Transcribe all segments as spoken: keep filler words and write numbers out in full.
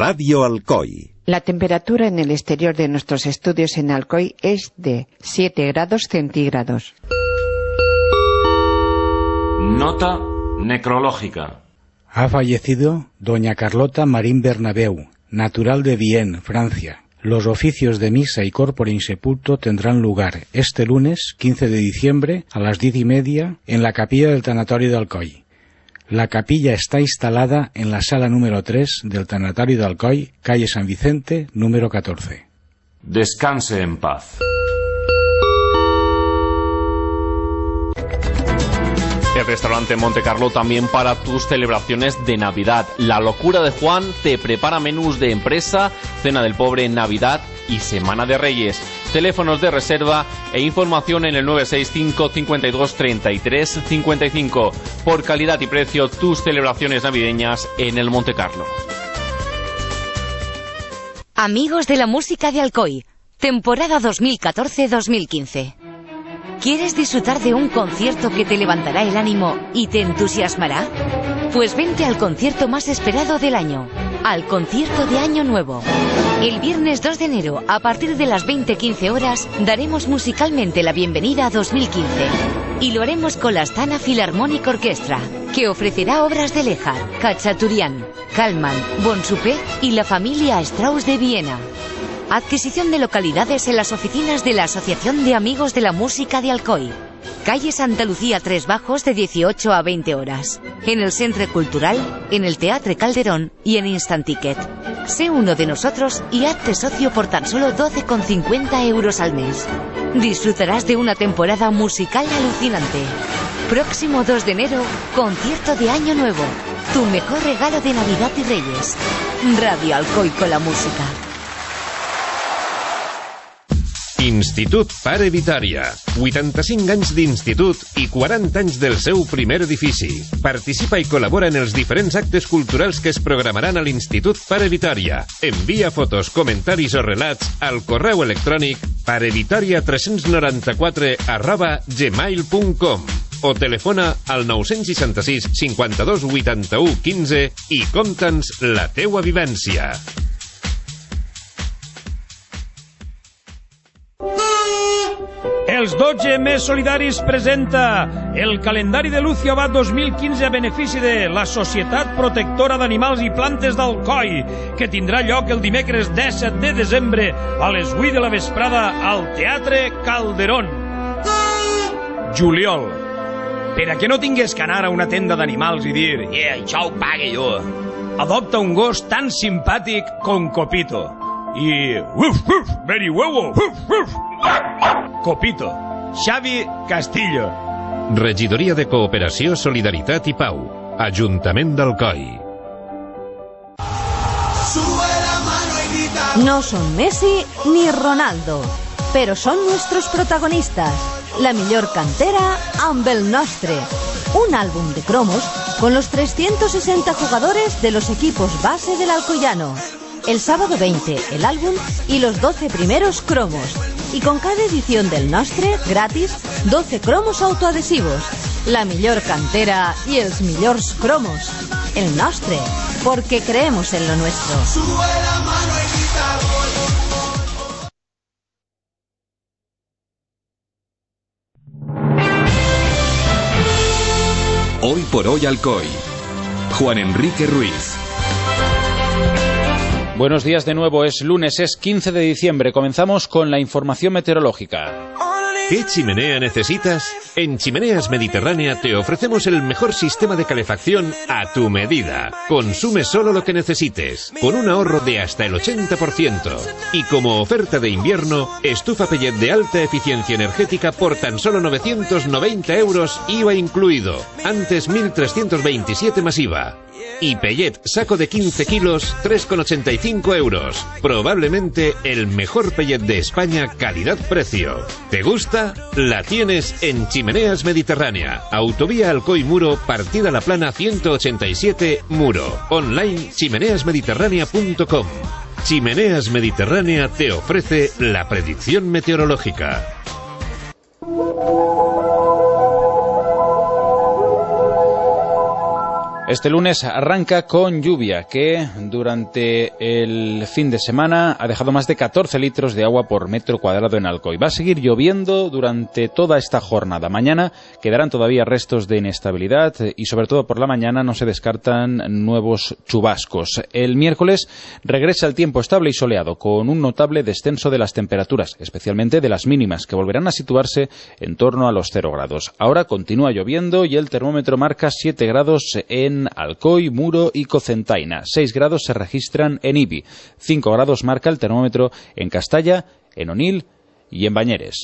Radio Alcoy. La temperatura en el exterior de nuestros estudios en Alcoy es de siete grados centígrados. Nota necrológica. Ha fallecido doña Carlota Marín Bernabeu, natural de Vienne, Francia. Los oficios de misa y corpore insepulto tendrán lugar este lunes, quince de diciembre, a las diez y media, en la capilla del tanatorio de Alcoy. La capilla está instalada en la sala número tres del tanatorio de Alcoy, calle San Vicente, número catorce. Descanse en paz. El restaurante Monte Carlo también para tus celebraciones de Navidad. La Locura de Juan te prepara menús de empresa, cena del pobre en Navidad y Semana de Reyes. Teléfonos de reserva e información en el nueve seis cinco, cincuenta y dos, treinta y tres, cincuenta y cinco. Por calidad y precio, tus celebraciones navideñas en el Monte Carlo. Amigos de la música de Alcoy, temporada dos mil catorce dos mil quince. ¿Quieres disfrutar de un concierto que te levantará el ánimo y te entusiasmará? Pues vente al concierto más esperado del año, al concierto de Año Nuevo. El viernes dos de enero, a partir de las veinte quince horas, daremos musicalmente la bienvenida a dos mil quince. Y lo haremos con la Astana Philharmonic Orchestra, que ofrecerá obras de Lehár, Khachaturian, Kallman, Bon Supé y la familia Strauss de Viena. Adquisición de localidades en las oficinas de la Asociación de Amigos de la Música de Alcoy. Calle Santa Lucía tres Bajos de dieciocho a veinte horas. En el Centre Cultural, en el Teatre Calderón y en Instant Ticket. Sé uno de nosotros y hazte socio por tan solo doce con cincuenta euros al mes. Disfrutarás de una temporada musical alucinante. Próximo dos de enero, concierto de Año Nuevo. Tu mejor regalo de Navidad y Reyes. Radio Alcoy con la música. Institut Pare Vitària. vuitanta-cinc anys d'institut i quaranta anys del seu primer edifici. Participa i col·labora en els diferents actes culturals que es programaran a l'Institut Pare Vitària. Envia fotos, comentaris o relats al correu electrònic parevitaria tres noranta-quatre arroba gmail punt com o telefona al nou seixanta-sis cinquanta-dos vuitanta-u quinze i conta'ns la teua vivència. Els dotze més solidaris presenta el calendari de Lucio Abad dos mil quinze a benefici de la Societat Protectora d'Animals i Plantes d'Alcoi, que tindrà lloc el dimecres disset de desembre a les vuit de la vesprada al Teatre Calderón. Juliol. Per a que no tingues que anar a una tenda d'animals i dir «Eh, això ho pague jo», adopta un gos tan simpàtic com Copito. I... Uf, uf, very huevo, uf, uf. Copito. Xavi Castillo. Regidoria de Cooperació, Solidaritat i Pau. Ajuntament d'Alcoi. No son Messi ni Ronaldo, pero son nuestros protagonistas. La millor cantera amb el nostre. Un álbum de cromos con los trescientos sesenta jugadores de los equipos base del Alcoyano. El sábado veinte, el álbum y los doce primeros cromos. Y con cada edición del Nostre, gratis, doce cromos autoadhesivos. La millor cantera y els millors cromos. El Nostre, porque creemos en lo nuestro. Sube la mano y grita gol. Hoy por hoy Alcoy. Juan Enrique Ruiz. Buenos días de nuevo, es lunes, es quince de diciembre, comenzamos con la información meteorológica. ¿Qué chimenea necesitas? En Chimeneas Mediterránea te ofrecemos el mejor sistema de calefacción a tu medida. Consume solo lo que necesites, con un ahorro de hasta el ochenta por ciento. Y como oferta de invierno, estufa pellet de alta eficiencia energética por tan solo novecientos noventa euros, I V A incluido. Antes mil trescientos veintisiete más I V A. Y pellet saco de quince kilos, tres con ochenta y cinco euros. Probablemente el mejor pellet de España, calidad-precio. ¿Te gusta? La tienes en Chimeneas Mediterránea. Autovía Alcoy Muro, partida La Plana ciento ochenta y siete, Muro. Online chimeneas mediterránea punto com. Chimeneas Mediterránea te ofrece la predicción meteorológica. Este lunes arranca con lluvia que durante el fin de semana ha dejado más de catorce litros de agua por metro cuadrado en Alcoy. Va a seguir lloviendo durante toda esta jornada. Mañana quedarán todavía restos de inestabilidad y sobre todo por la mañana no se descartan nuevos chubascos. El miércoles regresa el tiempo estable y soleado con un notable descenso de las temperaturas, especialmente de las mínimas, que volverán a situarse en torno a los cero grados. Ahora continúa lloviendo y el termómetro marca siete grados en Alcoy, Muro y Cocentaina. seis grados se registran en Ibi. cinco grados marca el termómetro en Castalla, en Onil y en Bañeres.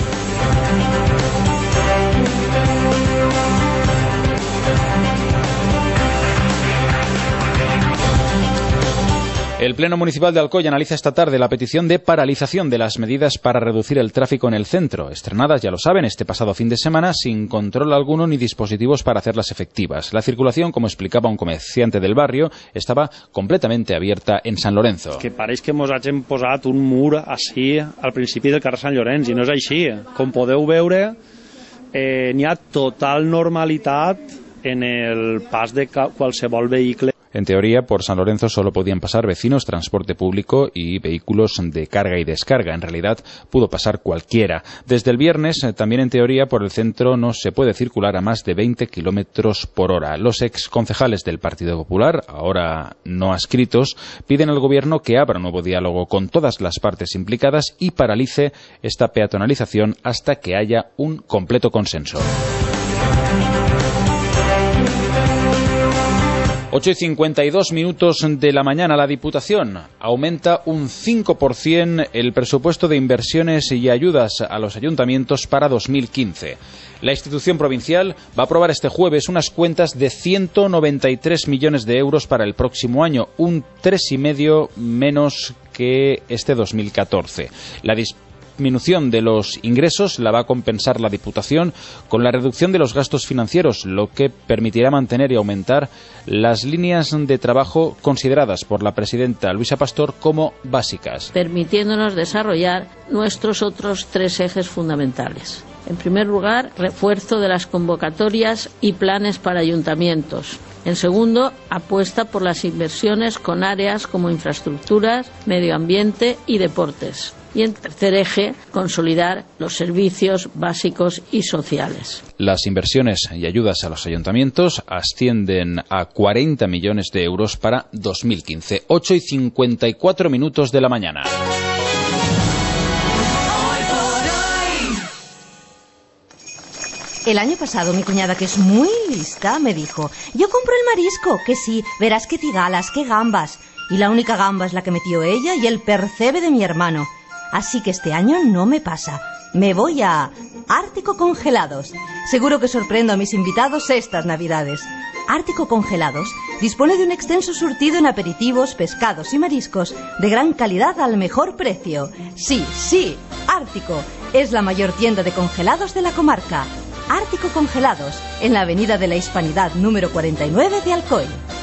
El Pleno Municipal de Alcoy analiza esta tarde la petición de paralización de las medidas para reducir el tráfico en el centro, estrenadas, ya lo saben, este pasado fin de semana, sin control alguno ni dispositivos para hacerlas efectivas. La circulación, como explicaba un comerciante del barrio, estaba completamente abierta en San Lorenzo. Que pareix que mos hagin posat un mur així al principi del carrer Sant Llorenç, i no és així. Com podeu veure, eh, n'hi ha total normalitat en el pas de qualsevol vehicle. En teoría, por San Lorenzo solo podían pasar vecinos, transporte público y vehículos de carga y descarga. En realidad, pudo pasar cualquiera. Desde el viernes, también en teoría, por el centro no se puede circular a más de veinte kilómetros por hora. Los exconcejales del Partido Popular, ahora no adscritos, piden al Gobierno que abra un nuevo diálogo con todas las partes implicadas y paralice esta peatonalización hasta que haya un completo consenso. ocho y cincuenta y dos minutos de la mañana. La Diputación aumenta un cinco por ciento el presupuesto de inversiones y ayudas a los ayuntamientos para dos mil quince. La institución provincial va a aprobar este jueves unas cuentas de ciento noventa y tres millones de euros para el próximo año, un tres coma cinco menos que este dos mil catorce. La disminución de los ingresos la va a compensar la Diputación con la reducción de los gastos financieros, lo que permitirá mantener y aumentar las líneas de trabajo consideradas por la presidenta Luisa Pastor como básicas, permitiéndonos desarrollar nuestros otros tres ejes fundamentales. En primer lugar, refuerzo de las convocatorias y planes para ayuntamientos. En segundo, apuesta por las inversiones con áreas como infraestructuras, medio ambiente y deportes. Y en tercer eje, consolidar los servicios básicos y sociales. Las inversiones y ayudas a los ayuntamientos ascienden a cuarenta millones de euros para dos mil quince. ocho y cincuenta y cuatro minutos de la mañana. El año pasado mi cuñada, que es muy lista, me dijo: yo compro el marisco, que sí, verás que tigalas, que gambas. Y la única gamba es la que metió ella y el percebe de mi hermano. Así que este año no me pasa. Me voy a Ártico Congelados. Seguro que sorprendo a mis invitados estas Navidades. Ártico Congelados dispone de un extenso surtido en aperitivos, pescados y mariscos de gran calidad al mejor precio. Sí, sí, Ártico es la mayor tienda de congelados de la comarca. Ártico Congelados, en la Avenida de la Hispanidad número cuarenta y nueve de Alcoy.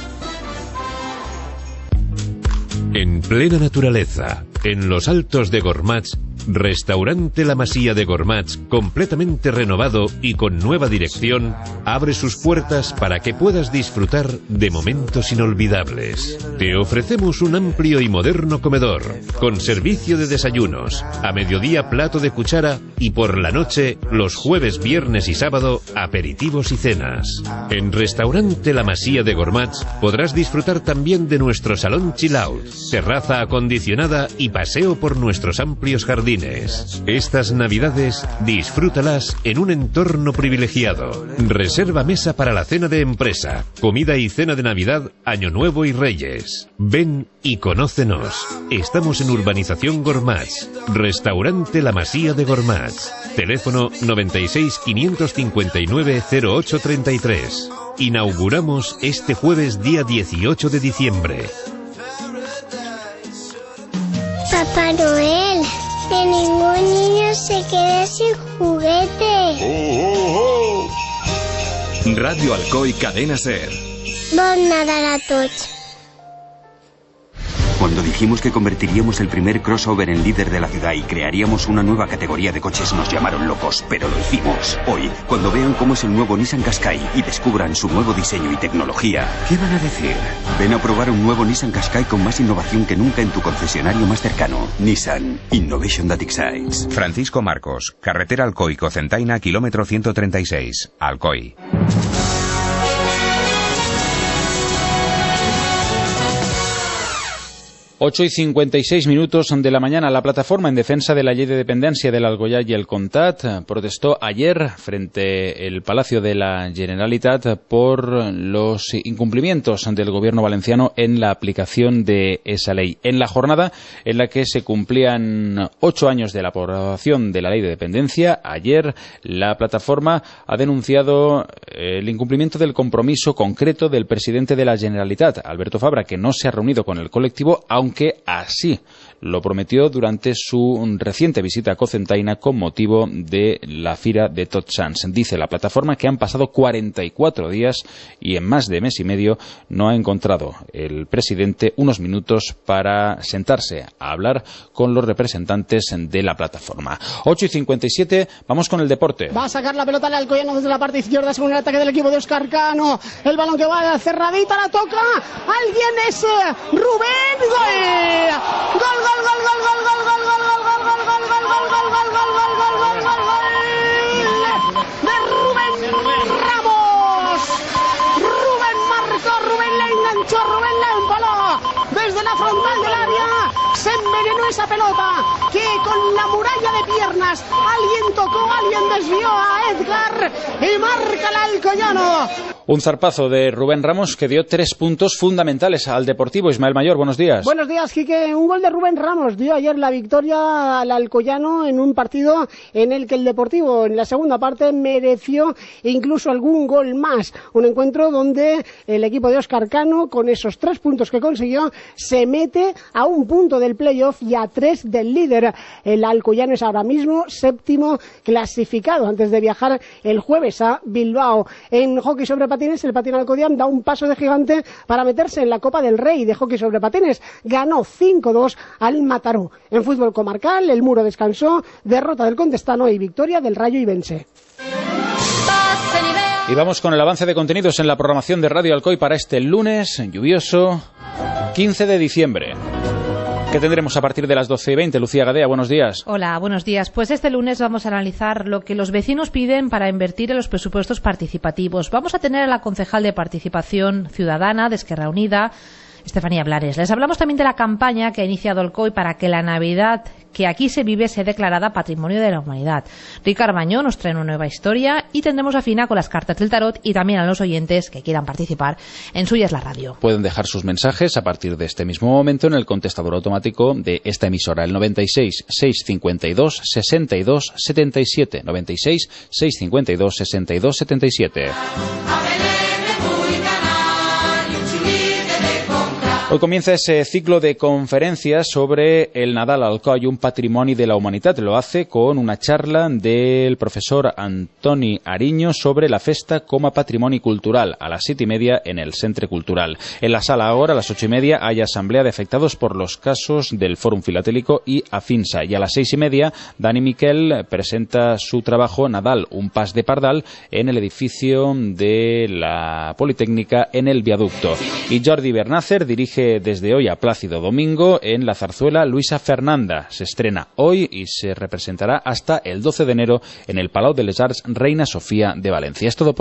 En plena naturaleza, en los altos de Gormaz, Restaurante La Masía de Gormaz, completamente renovado y con nueva dirección, abre sus puertas para que puedas disfrutar de momentos inolvidables. Te ofrecemos un amplio y moderno comedor, con servicio de desayunos, a mediodía plato de cuchara y por la noche, los jueves, viernes y sábado, aperitivos y cenas. En Restaurante La Masía de Gormaz podrás disfrutar también de nuestro salón chill out, terraza acondicionada y paseo por nuestros amplios jardines. Estas Navidades, disfrútalas en un entorno privilegiado. Reserva mesa para la cena de empresa, comida y cena de Navidad, Año Nuevo y Reyes. Ven y conócenos. Estamos en Urbanización Gormaz. Restaurante La Masía de Gormaz. Teléfono noventa y seis, quinientos cincuenta y nueve, cero ocho treinta y tres. Inauguramos este jueves día dieciocho de diciembre. Papá Noel, que ningún niño se quede sin juguete. Oh, oh, oh. Radio Alcoy, Cadena Ser. Bon Nadal a tots. Cuando dijimos que convertiríamos el primer crossover en líder de la ciudad y crearíamos una nueva categoría de coches, nos llamaron locos, pero lo hicimos. Hoy, cuando vean cómo es el nuevo Nissan Qashqai y descubran su nuevo diseño y tecnología, ¿qué van a decir? Ven a probar un nuevo Nissan Qashqai con más innovación que nunca en tu concesionario más cercano. Nissan. Innovation that excites. Francisco Marcos, carretera Alcoy-Cocentaina, kilómetro ciento treinta y seis. Alcoy. ocho y cincuenta y seis minutos de la mañana. La plataforma en defensa de la ley de dependencia del Alcoyà y el Comtat protestó ayer frente al Palacio de la Generalitat por los incumplimientos del gobierno valenciano en la aplicación de esa ley. En la jornada en la que se cumplían ocho años de la aprobación de la ley de dependencia, ayer la plataforma ha denunciado el incumplimiento del compromiso concreto del presidente de la Generalitat, Alberto Fabra, que no se ha reunido con el colectivo, aunque así lo prometió durante su reciente visita a Cocentaina con motivo de la Fira de Tots Sants. Dice la plataforma que han pasado cuarenta y cuatro días y en más de mes y medio no ha encontrado el presidente unos minutos para sentarse a hablar con los representantes de la plataforma. ocho y cincuenta y siete, vamos con el deporte. Va a sacar la pelota al Alcoyano desde la parte izquierda según el ataque del equipo de Óscar Cano. El balón que va cerradita, la toca. Alguien es Rubén. Gol. Gol, gol. Gol, gol, gol, gol, gol, gol, gol, gol, gol, gol, gol, gol, gol, gol, gol, gol, gol, gol, gol, de Rubén Ramos. Rubén marcó, Rubén le enganchó, Rubén le empaló desde la frontal del área. Se envenenó esa pelota que con la muralla de piernas alguien tocó, alguien desvió a Edgar y marca el Alcoyano. Un zarpazo de Rubén Ramos que dio tres puntos fundamentales al Deportivo. Ismael Mayor, buenos días. Buenos días, Quique. Un gol de Rubén Ramos dio ayer la victoria al Alcoyano en un partido en el que el Deportivo en la segunda parte mereció incluso algún gol más. Un encuentro donde el equipo de Óscar Cano, con esos tres puntos que consiguió, se mete a un punto del playoff y a tres del líder. El Alcoyano es ahora mismo séptimo clasificado antes de viajar el jueves a Bilbao. En hockey sobre patines, el Patín Alcoyano da un paso de gigante para meterse en la Copa del Rey de hockey sobre patines. Ganó cinco dos al Mataró. En fútbol comarcal, el Muro descansó, derrota del Contestano y victoria del Rayo Ibense. Y vamos con el avance de contenidos en la programación de Radio Alcoy para este lunes lluvioso quince de diciembre. ¿Qué tendremos a partir de las doce y veinte? Lucía Gadea, buenos días. Hola, buenos días. Pues este lunes vamos a analizar lo que los vecinos piden para invertir en los presupuestos participativos. Vamos a tener a la concejal de Participación Ciudadana de Esquerra Unida, Estefanía Blares. Les hablamos también de la campaña que ha iniciado Alcoy para que la Navidad que aquí se vive sea declarada Patrimonio de la Humanidad. Ricard Bañó nos trae una nueva historia y tendremos a Fina con las cartas del tarot y también a los oyentes que quieran participar en Suya es la Radio. Pueden dejar sus mensajes a partir de este mismo momento en el contestador automático de esta emisora, el noventa y seis, seiscientos cincuenta y dos, sesenta y dos, setenta y siete. noventa y seis, seiscientos cincuenta y dos, sesenta y dos, setenta y siete. Hoy comienza ese ciclo de conferencias sobre el Nadal Alcoy, un patrimonio de la humanidad. Lo hace con una charla del profesor Antoni Ariño sobre la festa como patrimonio cultural, a las siete y media en el Centre Cultural. En la sala ahora, a las ocho y media, hay asamblea de afectados por los casos del Fòrum Filatélico y Afinsa. Y a las seis y media, Dani Miquel presenta su trabajo Nadal, un pas de pardal, en el edificio de la Politécnica en el Viaducto. Y Jordi Bernácer dirige desde hoy a Plácido Domingo en la zarzuela Luisa Fernanda. Se estrena hoy y se representará hasta el doce de enero en el Palau de les Arts Reina Sofía de Valencia. Es todo por